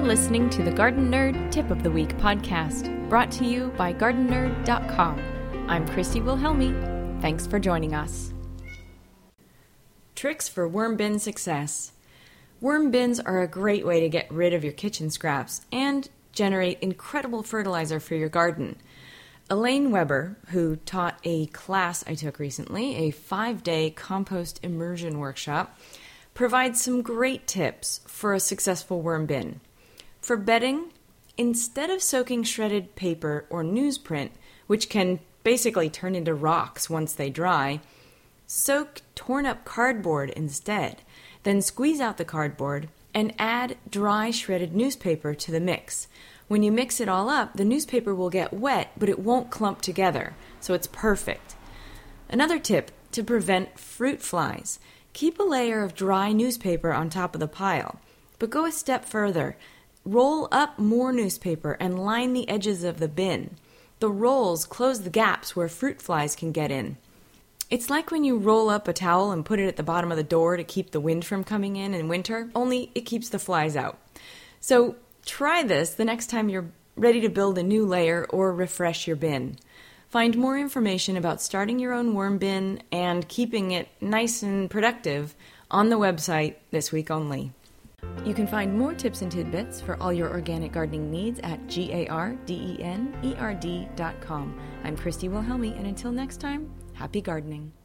listening to the Garden Nerd Tip of the Week podcast, brought to you by GardenNerd.com. I'm Christy Wilhelmi. Thanks for joining us. Tricks for worm bin success. Worm bins are a great way to get rid of your kitchen scraps and generate incredible fertilizer for your garden. Elaine Weber, who taught a class I took recently, a 5-day compost immersion workshop, provides some great tips for a successful worm bin. For bedding, instead of soaking shredded paper or newsprint, which can basically turn into rocks once they dry, soak torn up cardboard instead. Then squeeze out the cardboard and add dry shredded newspaper to the mix. When you mix it all up, the newspaper will get wet, but it won't clump together, so it's perfect. Another tip to prevent fruit flies. Keep a layer of dry newspaper on top of the pile, but go a step further. Roll up more newspaper and line the edges of the bin. The rolls close the gaps where fruit flies can get in. It's like when you roll up a towel and put it at the bottom of the door to keep the wind from coming in winter, only it keeps the flies out. So try this the next time you're ready to build a new layer or refresh your bin. Find more information about starting your own worm bin and keeping it nice and productive on the website this week only. You can find more tips and tidbits for all your organic gardening needs at GardenNerd.com. I'm Christy Wilhelmi, and until next time, happy gardening.